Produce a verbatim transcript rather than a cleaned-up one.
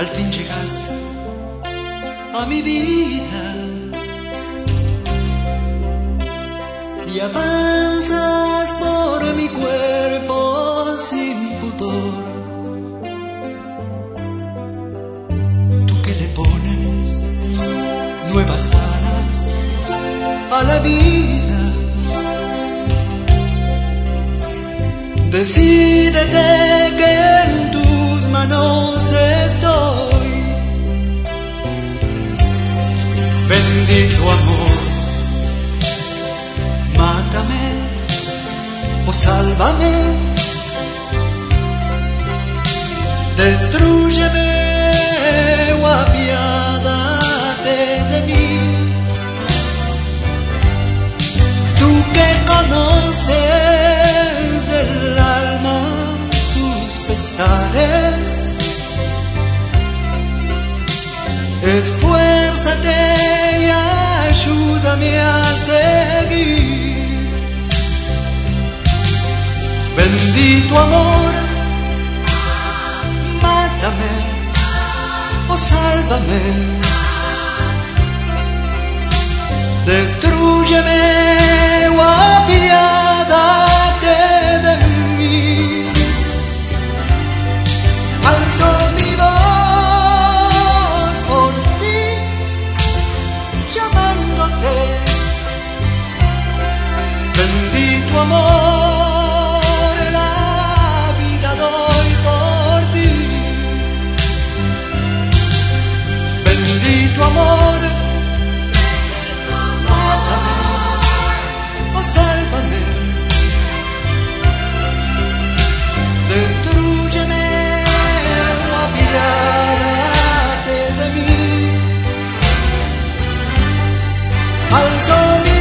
al fin llegaste a mi vida y avanzas por mi cuerpo sin pudor. Tú que le pones nuevas alas a la vida, decídete que en tus manos estoy. Bendito amor, mátame o sálvame, destrúyeme o apiádate de mí. Tú que conoces del alma sus pesares, esfuérzate y ayúdame a seguir. Bendito amor, mátame o sálvame, destrúyeme o apiádate de mí. Alzo mi voz por ti, llamándote. Bendito amor, la vida doy por ti. Bendito amor, mátame o sálvame, destrúyeme o apiádate de mí. Alzo mi